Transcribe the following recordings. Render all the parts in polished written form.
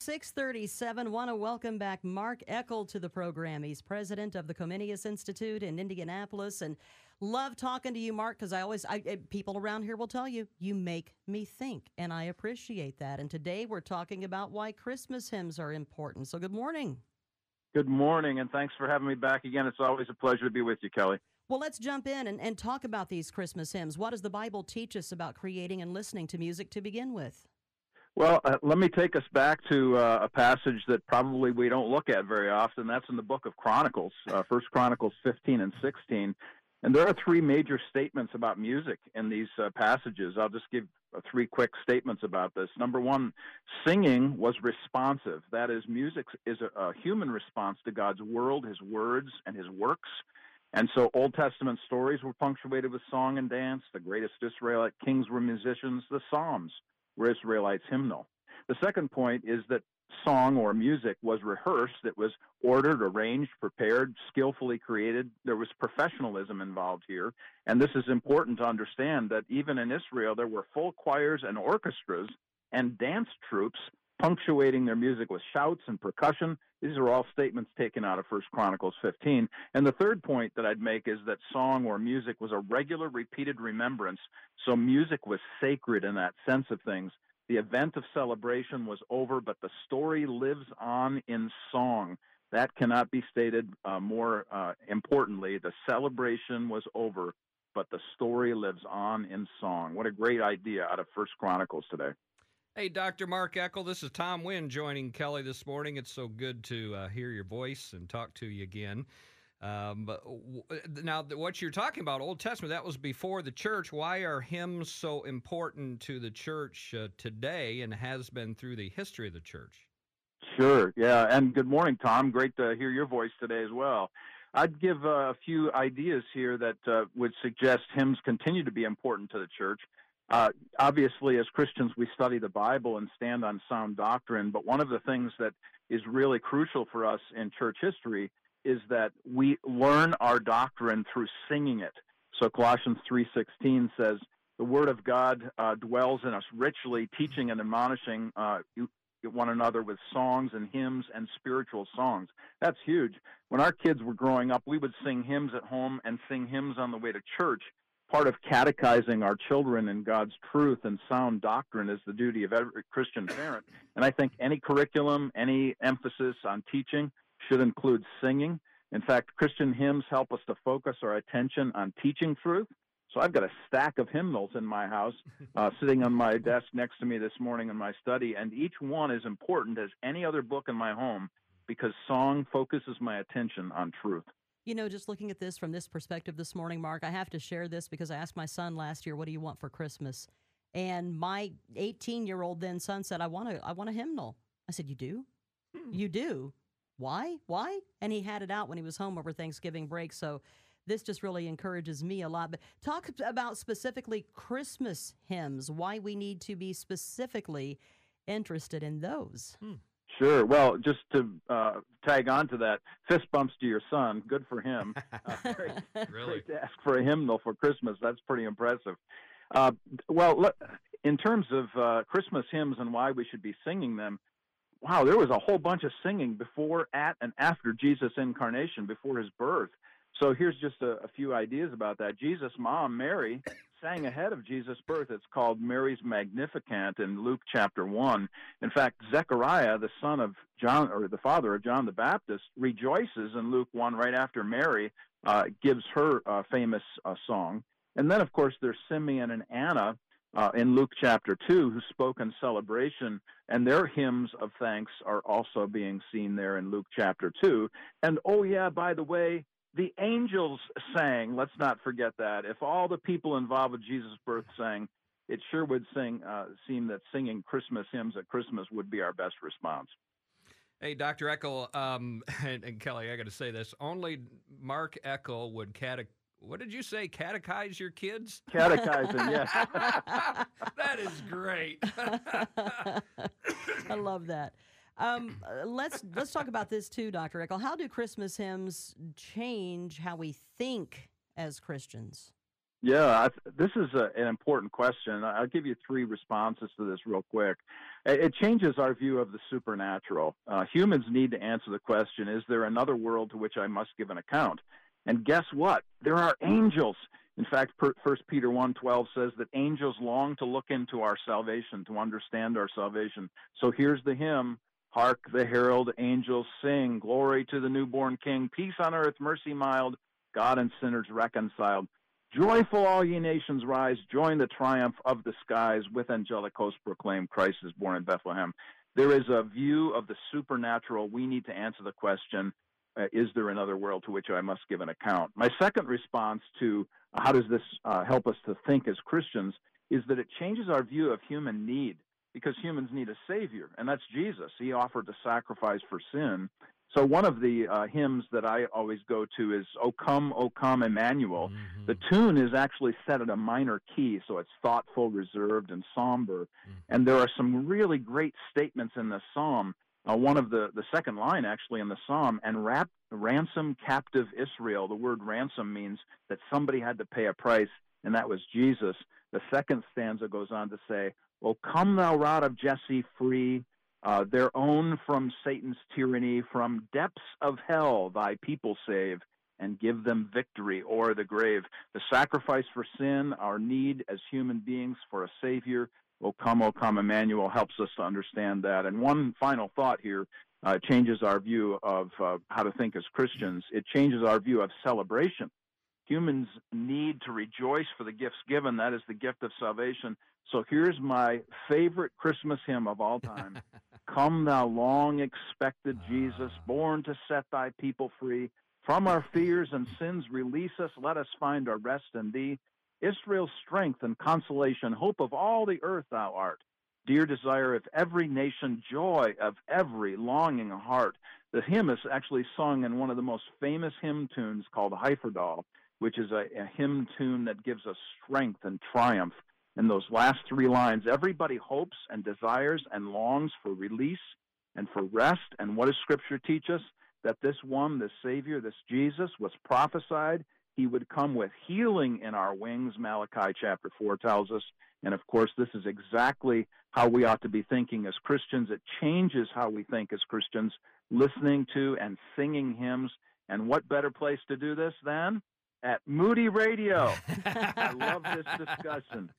637. Want to welcome back Mark Eckel to the program. He's president of the Comenius Institute in Indianapolis, and love talking to you, Mark, because people around here will tell you, you make me think, and I appreciate that. And today we're talking about why Christmas hymns are important. So good morning. Good morning, and thanks for having me back again. It's always a pleasure to be with you, Kelly. Well, let's jump in and talk about these Christmas hymns. What does the Bible teach us about creating and listening to music to begin with? Well, let me take us back to a passage that probably we don't look at very often. That's in the book of Chronicles, 1 Chronicles 15 and 16. And there are three major statements about music in these passages. I'll just give three quick statements about this. Number one, singing was responsive. That is, music is a human response to God's world, His words, and His works. And so Old Testament stories were punctuated with song and dance. The greatest Israelite kings were musicians. The Psalms were Israelites' hymnal. The second point is that song or music was rehearsed. It was ordered, arranged, prepared, skillfully created. There was professionalism involved here. And this is important to understand that even in Israel, there were full choirs and orchestras and dance troops punctuating their music with shouts and percussion. These are all statements taken out of 1 Chronicles 15. And the third point that I'd make is that song or music was a regular, repeated remembrance. So music was sacred in that sense of things. The event of celebration was over, but the story lives on in song. That cannot be stated more importantly. The celebration was over, but the story lives on in song. What a great idea out of 1 Chronicles today. Hey, Dr. Mark Eckel, this is Tom Wynn joining Kelly this morning. It's so good to hear your voice and talk to you again. Now, what you're talking about, Old Testament, that was before the church. Why are hymns so important to the church today and has been through the history of the church? Sure, yeah, and good morning, Tom. Great to hear your voice today as well. I'd give a few ideas here that would suggest hymns continue to be important to the church. Obviously, as Christians, we study the Bible and stand on sound doctrine, but one of the things that is really crucial for us in church history is that we learn our doctrine through singing it. So Colossians 3:16 says, the Word of God dwells in us richly, teaching and admonishing one another with songs and hymns and spiritual songs. That's huge. When our kids were growing up, we would sing hymns at home and sing hymns on the way to church. Part of catechizing our children in God's truth and sound doctrine is the duty of every Christian parent. And I think any curriculum, any emphasis on teaching should include singing. In fact, Christian hymns help us to focus our attention on teaching truth. So I've got a stack of hymnals in my house sitting on my desk next to me this morning in my study, and each one is important as any other book in my home because song focuses my attention on truth. You know, just looking at this from this perspective this morning, Mark, I have to share this because I asked my son last year, what do you want for Christmas? And my 18-year-old then son said, I want a hymnal. I said, you do? You do? Why? And he had it out when he was home over Thanksgiving break. So this just really encourages me a lot. But talk about specifically Christmas hymns, why we need to be specifically interested in those. Sure. Well, just to tag on to that, fist bumps to your son. Good for him. Great to ask for a hymnal for Christmas. That's pretty impressive. In terms of Christmas hymns and why we should be singing them, wow, there was a whole bunch of singing before, at, and after Jesus' incarnation, before his birth. So here's just a few ideas about that. Jesus' mom, Mary, sang ahead of Jesus' birth. It's called Mary's Magnificat in Luke chapter 1. In fact, Zechariah, the son of John, or the father of John the Baptist, rejoices in Luke 1 right after Mary gives her famous song. And then, of course, there's Simeon and Anna in Luke chapter 2 who spoke in celebration, and their hymns of thanks are also being seen there in Luke chapter 2. And, oh yeah, by the way, the angels sang. Let's not forget that. If all the people involved with Jesus' birth sang, it sure would seem that singing Christmas hymns at Christmas would be our best response. Hey, Dr. Eckel, and Kelly, I got to say this. Only Mark Eckel would what did you say, catechize your kids? Catechizing, yes. That is great. I love that. Let's talk about this too, Dr. Eckel. How do Christmas hymns change how we think as Christians? Yeah, this is an important question. I'll give you three responses to this real quick. It changes our view of the supernatural. Humans need to answer the question, is there another world to which I must give an account? And guess what? There are angels. In fact, 1 Peter 1:12 says that angels long to look into our salvation, to understand our salvation. So here's the hymn, hark the herald angels sing, glory to the newborn King, peace on earth, mercy mild, God and sinners reconciled. Joyful all ye nations rise, join the triumph of the skies, with angelic hosts proclaim Christ is born in Bethlehem. There is a view of the supernatural. We need to answer the question, is there another world to which I must give an account? My second response to how does this help us to think as Christians is that it changes our view of human need, because humans need a Savior, and that's Jesus. He offered to sacrifice for sin. So one of the hymns that I always go to is O Come, Emmanuel." Mm-hmm. The tune is actually set at a minor key, so it's thoughtful, reserved, and somber. Mm-hmm. And there are some really great statements in the psalm. One of the second line, actually, in the psalm, and ransom captive Israel. The word ransom means that somebody had to pay a price, and that was Jesus. The second stanza goes on to say, O come thou rod of Jesse free, their own from Satan's tyranny, from depths of hell thy people save, and give them victory o'er the grave. The sacrifice for sin, our need as human beings for a Savior, O come, Emmanuel, helps us to understand that. And one final thought here, changes our view of how to think as Christians. It changes our view of celebration. Humans need to rejoice for the gifts given. That is the gift of salvation. So here's my favorite Christmas hymn of all time. Come thou long expected Jesus, born to set thy people free. From our fears and sins release us. Let us find our rest in thee. Israel's strength and consolation, hope of all the earth thou art. Dear desire of every nation, joy of every longing heart. The hymn is actually sung in one of the most famous hymn tunes called Heiferdal, which is a hymn tune that gives us strength and triumph. In those last three lines, everybody hopes and desires and longs for release and for rest. And what does Scripture teach us? That this one, this Savior, this Jesus, was prophesied. He would come with healing in our wings, Malachi chapter 4 tells us. And of course, this is exactly how we ought to be thinking as Christians. It changes how we think as Christians, listening to and singing hymns. And what better place to do this than at Moody Radio? I love this discussion.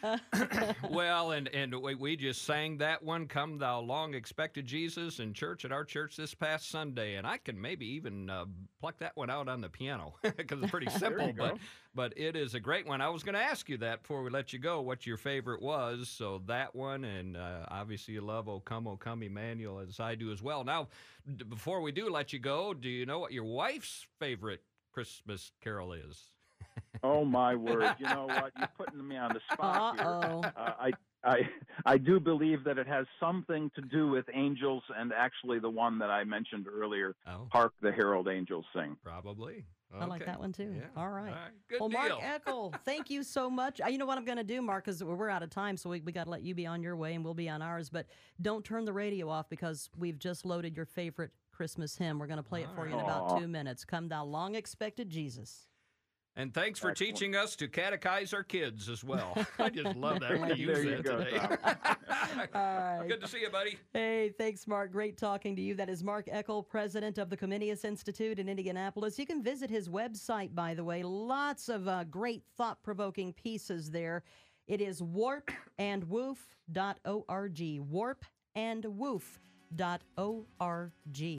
Well, and we just sang that one, Come Thou Long Expected Jesus, in church at our church this past Sunday. And I can maybe even pluck that one out on the piano because it's pretty simple, but it is a great one. I was going to ask you that before we let you go, what your favorite was. So that one, and obviously you love O Come, Emmanuel, as I do as well. Now, before we do let you go, do you know what your wife's favorite Christmas carol is? Oh my word! You know what? You're putting me on the spot Uh-oh. here. I do believe that it has something to do with angels, and actually the one that I mentioned earlier, "Hark the herald angels sing." Probably. Okay. I like that one too. Yeah. All right. Good Well, deal. Mark Eckel, thank you so much. You know what I'm going to do, Mark, because we're out of time, so we got to let you be on your way and we'll be on ours. But don't turn the radio off because we've just loaded your favorite Christmas hymn. We're going to play it for you in about 2 minutes. Come thou long expected Jesus. And thanks for Excellent. teaching us to catechize our kids as well. I just love that when you There use you that go, today. All right. Good to see you, buddy. Hey, thanks, Mark. Great talking to you. That is Mark Eckel, president of the Comenius Institute in Indianapolis. You can visit his website, by the way. Lots of great thought-provoking pieces there. It is warpandwoof.org. Warpandwoof.org.